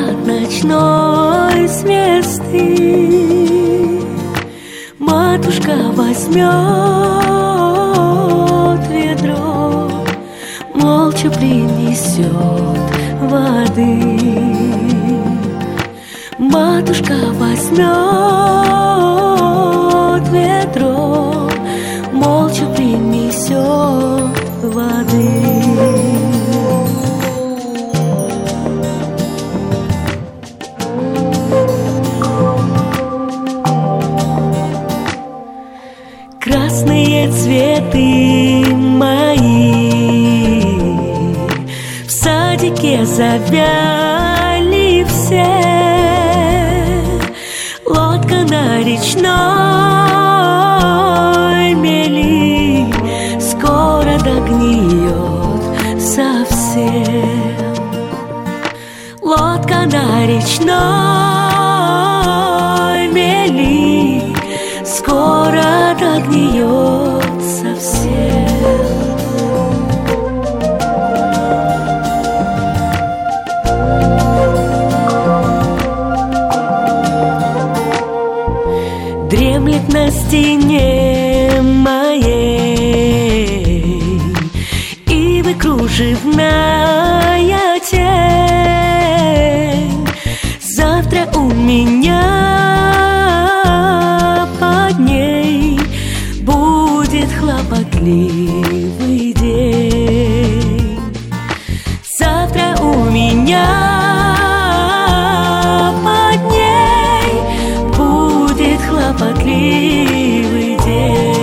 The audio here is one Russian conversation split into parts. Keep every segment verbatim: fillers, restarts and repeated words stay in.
от ночной звезды. Матушка возьмет ведро, молча принесет воды. Матушка возьмет ведро, молча принесет воды. Красные цветы мои в садике завяли все. Лодка на речной мели скоро догниет совсем. Лодка на речной мели скоро догниет совсем. Дремлет на стене моей ивы кружевная тень. Завтра у меня под ней будет хлопотливый день. Завтра у меня под ней будет хлопотливый день.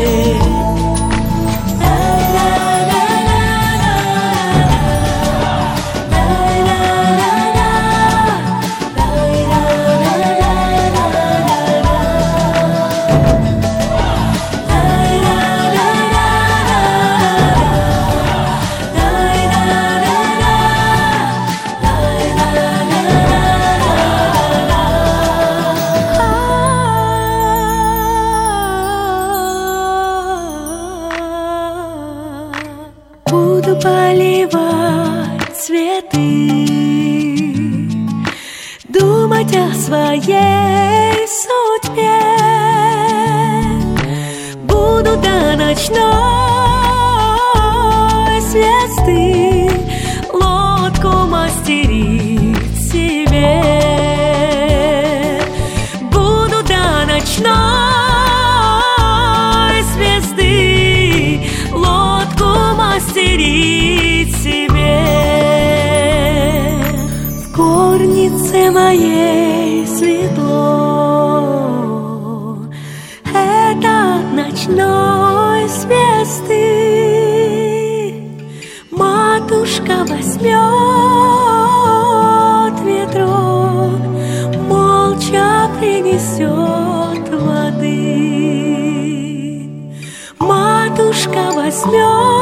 Буду поливать цветы, думать о своей судьбе. Буду до ночной звезды лодку мастерить себе. Буду до ночной звезды лодку мастерить себе. В горнице моей светло, это от ночной звезды. Матушка возьмет ведро, молча принесет воды. Матушка возьмет